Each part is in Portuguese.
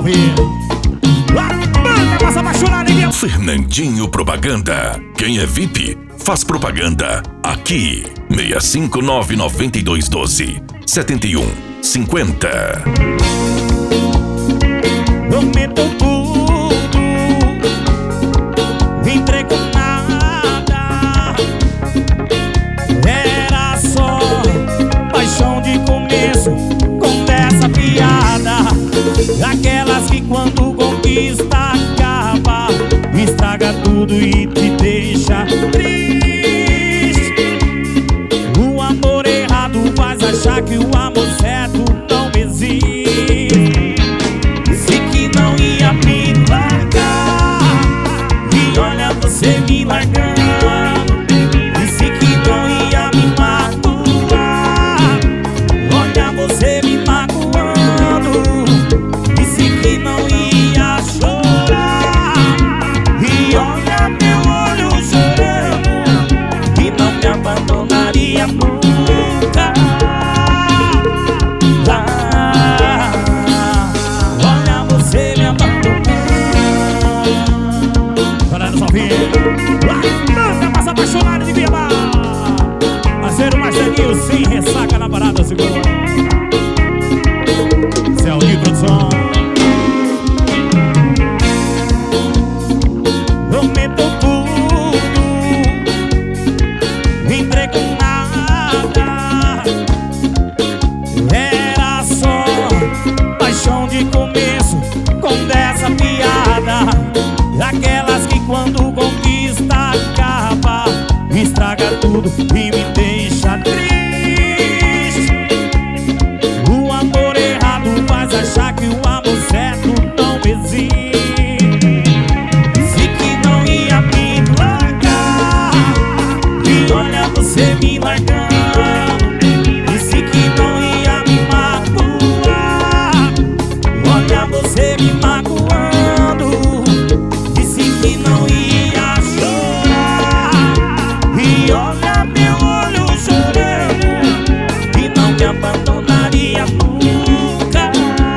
ouvir. Banda mais apaixonada em Fernandinho Propaganda. Quem é VIP faz propaganda aqui. 6599212 7150. Prometo tudo, entrego nada. Era só paixão de começo, com dessa piada. Aquelas que quando conquista acaba, estraga tudo e te deixa triste. O amor errado faz achar que o amor certo não existe. Disse que não ia me largar, e olha você me largando. Disse que não ia me magoar, olha você me magoando. Disse que não ia chorar, e olha meu olho chorando. Que não me abandonaria nunca. Olha você me abandonando. Olha só, filho. Banda mais apaixonada de Viamar. Parceiro Marcelinho, sem ressaca na parada, segura. Céu de produção. Prometo tudo, entrego nada. Era só paixão de começo, com dessa piada. Aquelas que quando conquista acaba, estraga tudo e me deixa triste. O amor errado faz achar que o amor certo não existe. Disse que não ia me largar, e olha você me largando. Disse que não ia me magoar, olha você me magoando. Disse que não ia chorar, e olha meu olho chorando. Que não me abandonaria nunca.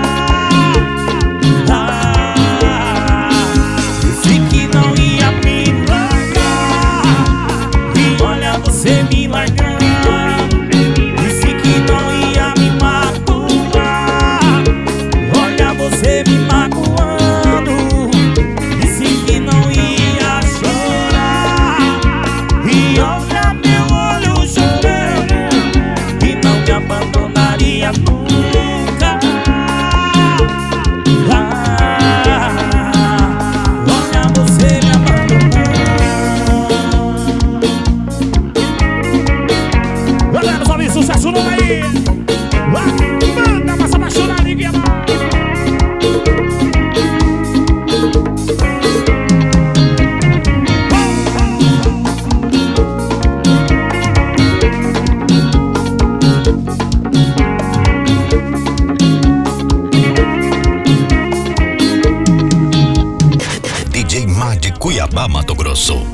Disse que não ia me largar, e olha você me largando. Disse que não ia me magoar, olha você me magoando. Disse que não ia chorar, e olha meu olho chorando. Que não me abandonaria nunca. Olha você me abandonando. Galera, sobe sucesso novo aí. Banda mais apaixonada em Viamar. DJ Má de Cuiabá, Mato Grosso.